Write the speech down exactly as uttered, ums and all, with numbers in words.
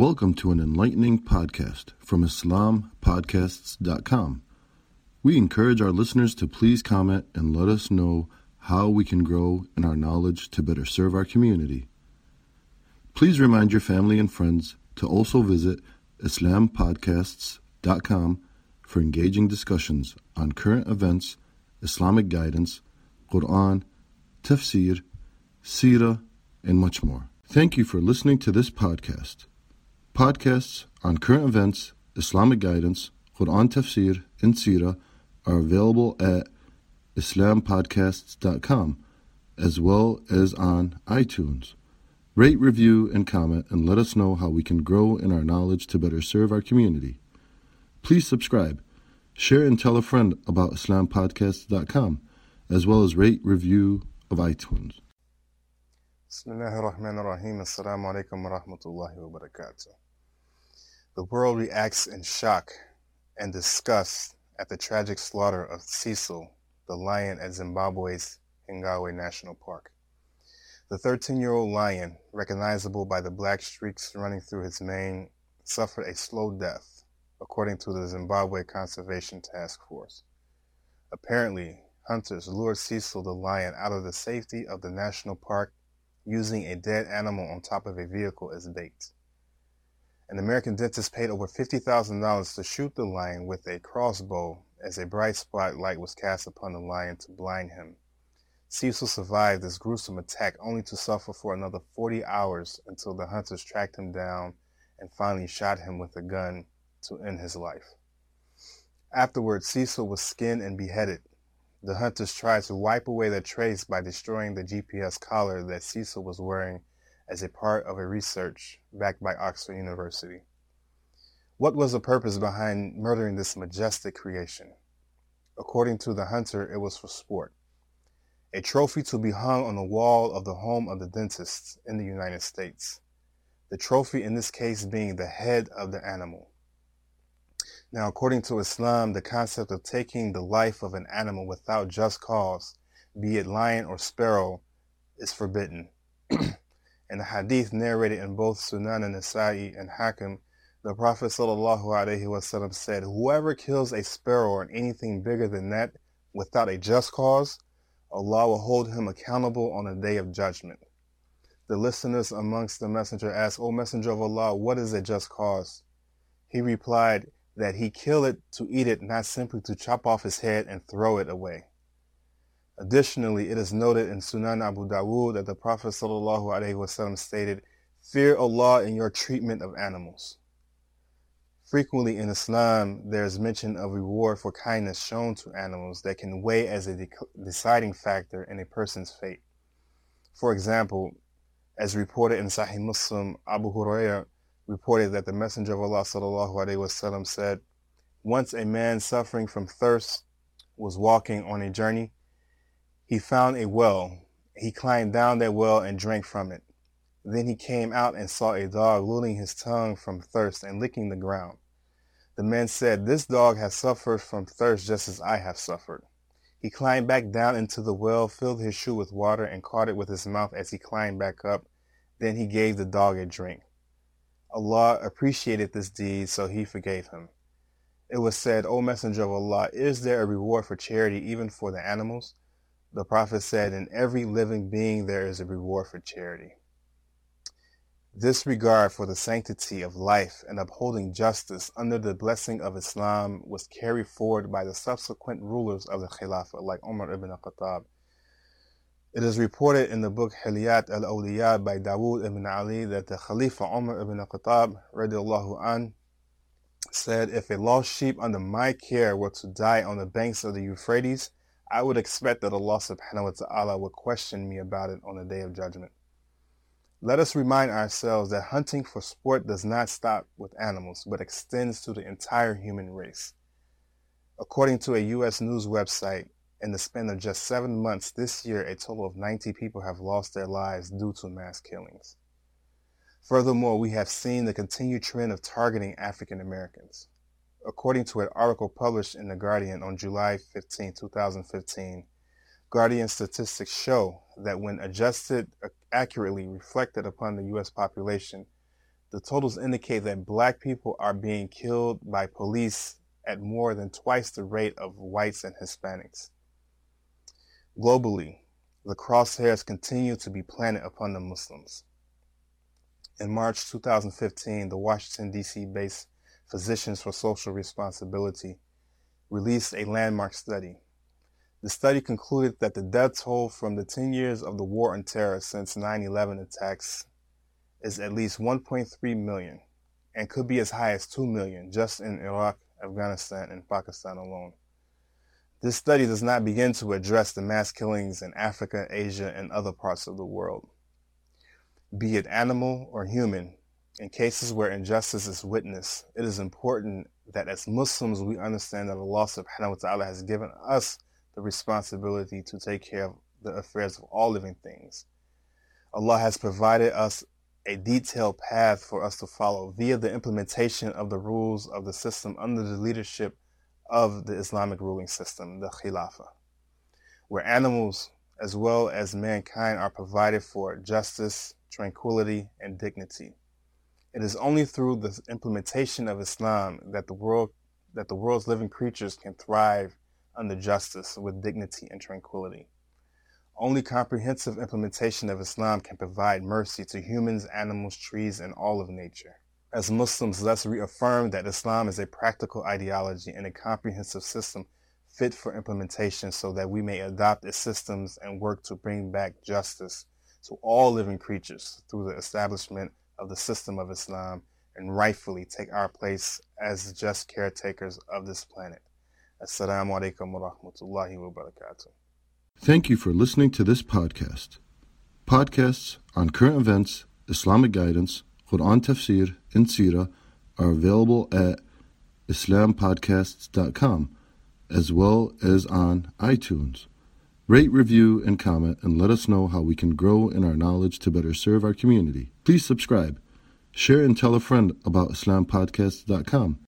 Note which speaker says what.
Speaker 1: Welcome to an enlightening podcast from Islam Podcasts dot com. We encourage our listeners to please comment and let us know how we can grow in our knowledge to better serve our community. Please remind your family and friends to also visit Islam Podcasts dot com for engaging discussions on current events, Islamic guidance, Quran, tafsir, seerah, and much more. Thank you for listening to this podcast. Podcasts on current events, Islamic guidance, Quran tafsir, and seerah are available at Islam Podcasts dot com as well as on iTunes. Rate, review, and comment and let us know how we can grow in our knowledge to better serve our community. Please subscribe, share, and tell a friend about Islam Podcasts dot com as well as rate, review of iTunes.
Speaker 2: Bismillahir Rahmanir Rahim. Assalamu alaikum wa rahmatullahi wa barakatuh. The world reacts in shock and disgust at the tragic slaughter of Cecil, the lion at Zimbabwe's Hifikepunye National Park. The thirteen-year-old lion, recognizable by the black streaks running through his mane, suffered a slow death, according to the Zimbabwe Conservation Task Force. Apparently, hunters lured Cecil the lion out of the safety of the national park using a dead animal on top of a vehicle as bait. An American dentist paid over fifty thousand dollars to shoot the lion with a crossbow as a bright spotlight was cast upon the lion to blind him. Cecil survived this gruesome attack only to suffer for another forty hours until the hunters tracked him down and finally shot him with a gun to end his life. Afterwards, Cecil was skinned and beheaded. The hunters tried to wipe away the trace by destroying the G P S collar that Cecil was wearing as a part of a research backed by Oxford University. What was the purpose behind murdering this majestic creation? According to the hunter, it was for sport. A trophy to be hung on the wall of the home of the dentist in the United States. The trophy in this case being the head of the animal. Now, according to Islam, the concept of taking the life of an animal without just cause, be it lion or sparrow, is forbidden. In the hadith narrated in both Sunan an-Nasa'i and Hakim, the Prophet sallallahu alaihi wasallam said, "Whoever kills a sparrow or anything bigger than that without a just cause, Allah will hold him accountable on the day of judgment." The listeners amongst the messenger asked, "O Messenger of Allah, what is a just cause?" He replied that he kill it to eat it, not simply to chop off his head and throw it away. Additionally, it is noted in Sunan Abu Dawud that the Prophet sallallahu alaihi wasallam stated, "Fear Allah in your treatment of animals." Frequently in Islam, there is mention of reward for kindness shown to animals that can weigh as a de- deciding factor in a person's fate. For example, as reported in Sahih Muslim, Abu Hurairah reported that the Messenger of Allah sallallahu alaihi wasallam said, "Once a man suffering from thirst was walking on a journey. He found a well. He climbed down that well and drank from it. Then he came out and saw a dog lolling his tongue from thirst and licking the ground. The man said, 'This dog has suffered from thirst just as I have suffered.' He climbed back down into the well, filled his shoe with water, and caught it with his mouth as he climbed back up. Then he gave the dog a drink. Allah appreciated this deed, so he forgave him." It was said, "O Messenger of Allah, is there a reward for charity even for the animals?" The Prophet said, "In every living being there is a reward for charity." This regard for the sanctity of life and upholding justice under the blessing of Islam was carried forward by the subsequent rulers of the Khilafah, like Umar ibn al-Khattab. It is reported in the book Hilyat al-Awliya by Dawood ibn Ali that the Khalifa Umar ibn al-Khattab radiallahu anh said, "If a lost sheep under my care were to die on the banks of the Euphrates, I would expect that Allah subhanahu wa ta'ala would question me about it on the day of judgment." Let us remind ourselves that hunting for sport does not stop with animals, but extends to the entire human race. According to a U S news website, in the span of just seven months this year, a total of ninety people have lost their lives due to mass killings. Furthermore, we have seen the continued trend of targeting African Americans. According to an article published in The Guardian on July fifteenth, twenty fifteen, Guardian statistics show that when adjusted accurately reflected upon the U S population, the totals indicate that black people are being killed by police at more than twice the rate of whites and Hispanics. Globally, the crosshairs continue to be planted upon the Muslims. In March two thousand fifteen, the Washington, D C-based Physicians for Social Responsibility released a landmark study. The study concluded that the death toll from the ten years of the war on terror since nine eleven attacks is at least one point three million and could be as high as two million just in Iraq, Afghanistan, and Pakistan alone. This study does not begin to address the mass killings in Africa, Asia, and other parts of the world. Be it animal or human, in cases where injustice is witnessed, it is important that as Muslims we understand that Allah subhanahu wa ta'ala has given us the responsibility to take care of the affairs of all living things. Allah has provided us a detailed path for us to follow via the implementation of the rules of the system under the leadership of the Islamic ruling system, the Khilafah, where animals as well as mankind are provided for justice, tranquility, and dignity. It is only through the implementation of Islam that the world that the world's living creatures can thrive under justice with dignity and tranquility. Only comprehensive implementation of Islam can provide mercy to humans, animals, trees, and all of nature. As Muslims, let's reaffirm that Islam is a practical ideology and a comprehensive system fit for implementation so that we may adopt its systems and work to bring back justice to all living creatures through the establishment of the system of Islam and rightfully take our place as the just caretakers of this planet. Assalamu alaikum wa rahmatullahi wa barakatuh.
Speaker 1: Thank you for listening to this podcast. Podcasts on current events, Islamic guidance, Quran tafsir, and seerah are available at islam podcasts dot com as well as on iTunes. Rate, review, and comment, and let us know how we can grow in our knowledge to better serve our community. Please subscribe, share, and tell a friend about islam podcasts dot com.